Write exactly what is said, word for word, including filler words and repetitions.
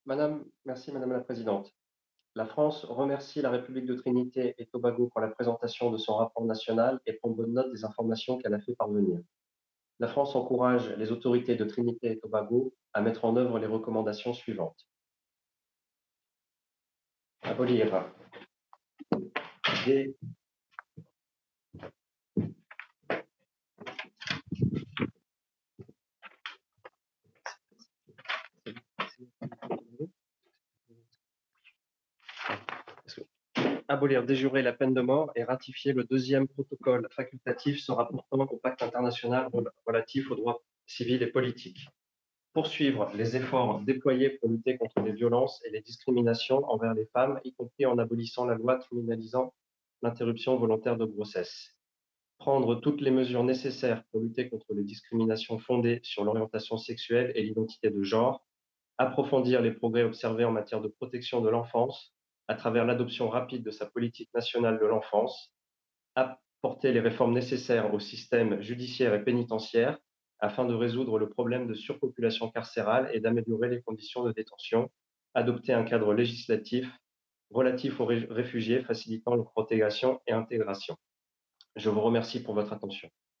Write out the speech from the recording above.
Madame, merci Madame la Présidente. La France remercie la République de Trinité et Tobago pour la présentation de son rapport national et prend bonne note des informations qu'elle a fait parvenir. La France encourage les autorités de Trinité et Tobago à mettre en œuvre les recommandations suivantes. Abolir des abolir, déjurer la peine de mort et ratifier le deuxième protocole facultatif se rapportant au pacte international relatif aux droits civils et politiques. Poursuivre les efforts déployés pour lutter contre les violences et les discriminations envers les femmes, y compris en abolissant la loi criminalisant l'interruption volontaire de grossesse. Prendre toutes les mesures nécessaires pour lutter contre les discriminations fondées sur l'orientation sexuelle et l'identité de genre. Approfondir les progrès observés en matière de protection de l'enfance à travers l'adoption rapide de sa politique nationale de l'enfance. Apporter les réformes nécessaires au système judiciaire et pénitentiaire afin de résoudre le problème de surpopulation carcérale et d'améliorer les conditions de détention. Adopter un cadre législatif relatif aux réfugiés facilitant leur intégration et intégration. Je vous remercie pour votre attention.